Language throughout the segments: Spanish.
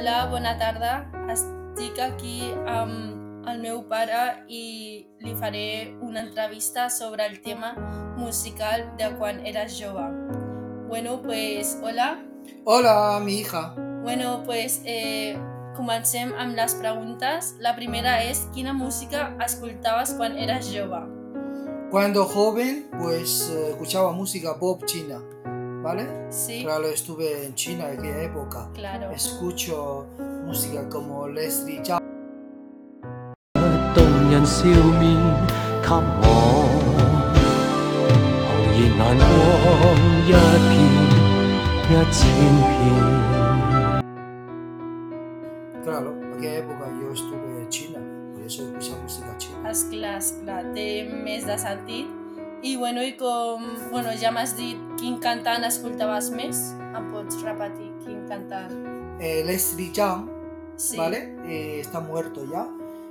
Hola, bona tarda. Estic aquí amb el meu pare i li faré una entrevista sobre el tema musical de quan eres jove. Bueno, pues, hola. Hola, mi hija. Bueno, pues, comencem amb les preguntes. La primera és, quina música escoltaves quan eres jove? Cuando joven, pues escuchaba música pop china, ¿vale? Sí, Claro, estuve en China en aquella época. claro. Escucho música como Leslie Zhang. 動人笑面給我，紅熱眼光一片一千片。 Claro, en aquella época yo estuve en China, por eso escuchaba música china. Esclar, té més de sentit. I bueno, ja m'has dit quin cantant escoltaves més. Em pots repetir quin cantant? Leslie Zhang, Sí. ¿vale? Está muerto ya.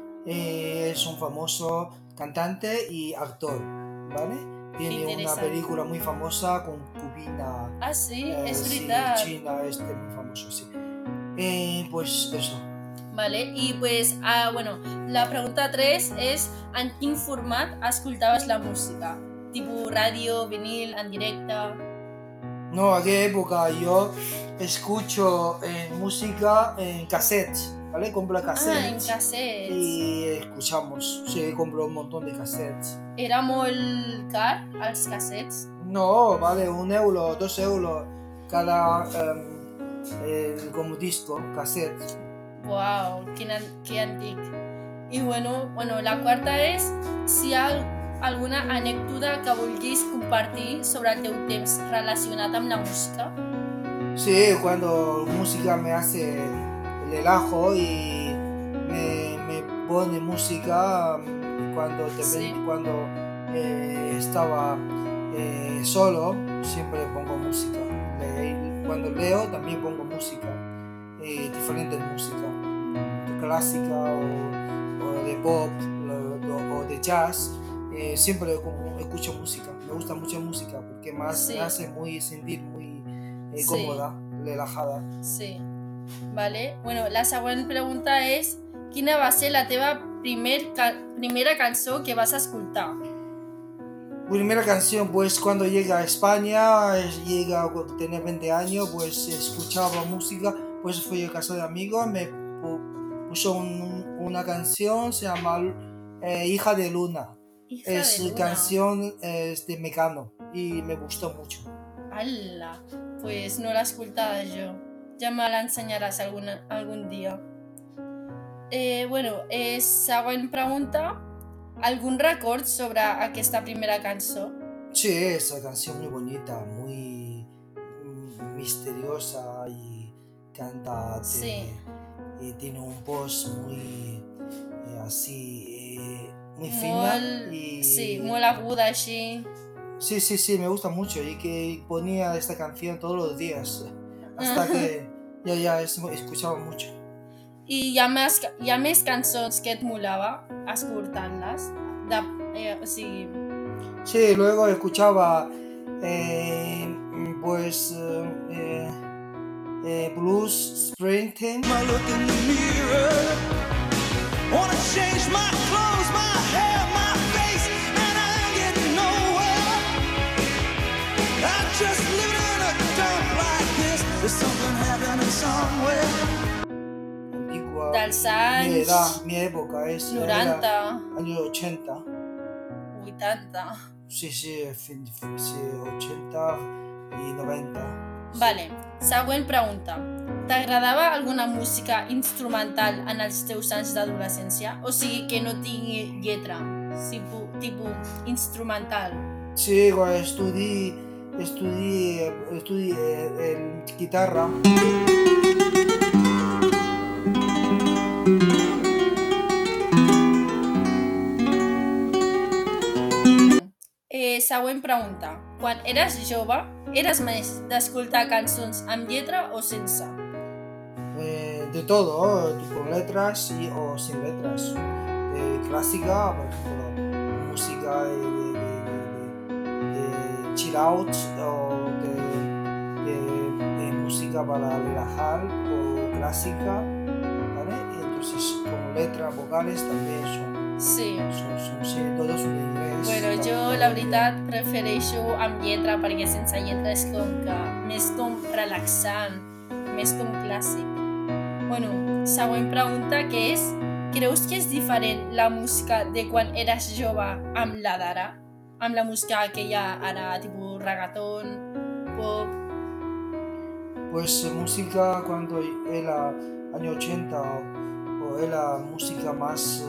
Es un famoso cantante y actor, ¿vale? Tiene una Interesante. película muy famosa con Cubina. Ah, sí? És Sí, veritat. China, muy famoso, sí. Pues eso. Vale, i pues, bueno, la pregunta 3 és en quin format escoltaves la música? Tipo ràdio, vinil, en directe? No, en aquella época yo escucho música en cassettes, ¿vale? Compro cassettes. En cassets. Y escuchamos. Sí, compro un montón de cassettes. Era molt car, els cassets? No, vale, 1 euro, 2 euros cada como disco, cassette. Uau, que antic. I bueno, la quarta és si hi ha alguna anècdota que vulguis compartir sobre el teu temps relacionat amb la música. Sí, cuando música me hace relajo y me pone música cuando Sí. cuando estaba solo siempre pongo música. Cuando leo también pongo música, diferentes música, clásica o de pop o de jazz. Siempre escucho música. Me gusta mucho música porque Sí. me hace sentir muy Sí. cómoda, relajada. Sí. Vale. Bueno, la següent pregunta és quina va ser la teva primera cançó que vas escoltar? Primera canción, pues cuando llegué a España, cuando tenía 20 años, pues escuchaba música, pues fui a casa de amigos, me puso una canción, se llama Hija de Luna. Hija de Luna. Canción de Mecano y me gustó mucho. Ala, pues no l'he escoltada jo. Ja me l'ensenyaràs algun dia. Bueno, següent pregunta. Algun record sobre aquesta primera cançó? Sí, esa canción muy bonita, muy misteriosa y canta. Sí. Y tiene un voz muy así, muy fina. Sí, molt aguda així. Sí, me gusta mucho y que ponía esta canción todos los días hasta que ya escuchaba mucho. I hi ha més cançons que et molava escoltant-les? O sigui... Sí, luego escuchaba Blues Springsteen. I look in the mirror, wanna change my clothes, my hair, my face, and I ain't getting nowhere. I'm just living in a dump like this. There's something happening somewhere. Antigua. Dels anys... Mi época es 90. Años 80. 80. Sí, 80 y 90. Vale, següent pregunta. T'agradava alguna música instrumental en els teus anys d'adolescència? O sigui, que no tingui lletra, tipus instrumental. Sí, estudié guitarra. Següent pregunta. Quan eres jove, eres més d'escoltar cançons amb lletra o sense? De todo, con letras o sin letras. Clásica, por ejemplo, música de chill out o de música para relajar o clásica, ¿vale? Y entonces como letras, vocales también Sí. sí, todos en inglés. Bueno, jo la veritat prefereixo amb lletra perquè sense lletra és com que més com relaxant, més com clàssic. Bueno, següent pregunta que és: creus que és diferent la música de quan eres jove amb la d'ara? Amb la música que hi ha ara, tipus reggaeton, pop... Pues música cuando era años 80 o era música más,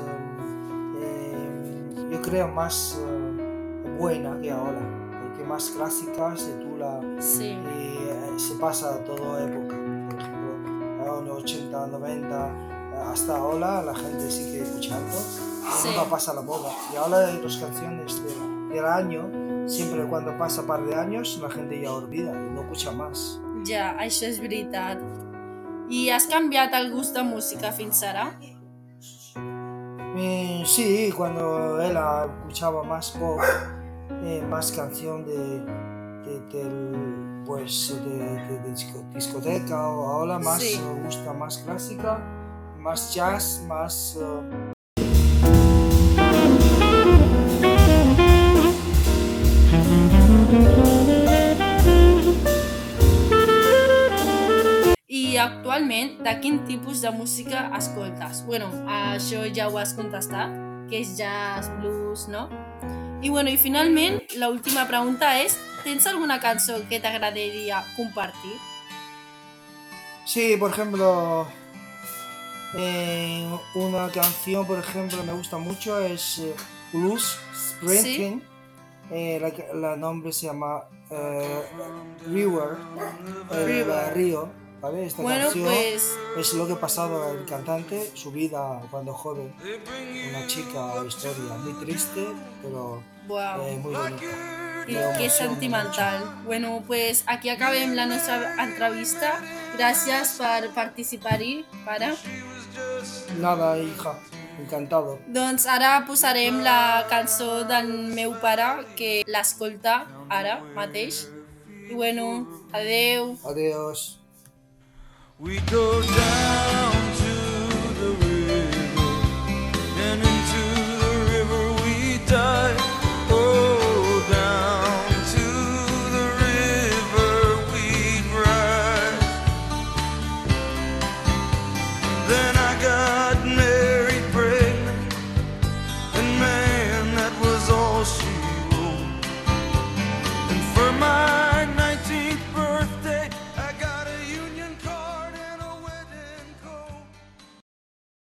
yo creo más buena que ahora, porque más clásica se titula Sí, se pasa a toda época. Por ejemplo, a los 80, 90, hasta ahora la gente sigue escuchando, Sí. nunca pasa la moda. Y ahora las canciones del año, siempre cuando pasa un par de años, la gente ya olvida y no escucha más. ja, això és veritat. I has canviat el gust de música fins ara? Sí, cuando era escuchaba más pop, más canción de discoteca, o ahora más Sí. me gusta más clásica, más jazz, más... I actualment, de quin tipus de música escoltes? Bueno, això ja ho has contestat, que és jazz, blues, no? I bueno, i finalment, l'última pregunta és: tens alguna cançó que t'agradaria compartir? Sí, por ejemplo, una canción, por ejemplo, me gusta mucho, es Blues Springsteen. La nombre se llama River, Río, ¿vale? Esta Bueno, canción pues es lo que pasaba el cantante, su vida cuando joven, una chica, historia muy triste, pero Wow, muy bonita. que sentimental. Bueno, pues aquí acabem la nostra entrevista. Gràcies per participar-hi, pare. Nada, hija, encantado. Doncs ara posarem la cançó del meu pare, que l'escolta ara mateix. I bueno, adeu. Adiós. We go down to the river, and into the river we dive. Oh, down to the river we ride. Then I got married, pregnant, and man, that was all she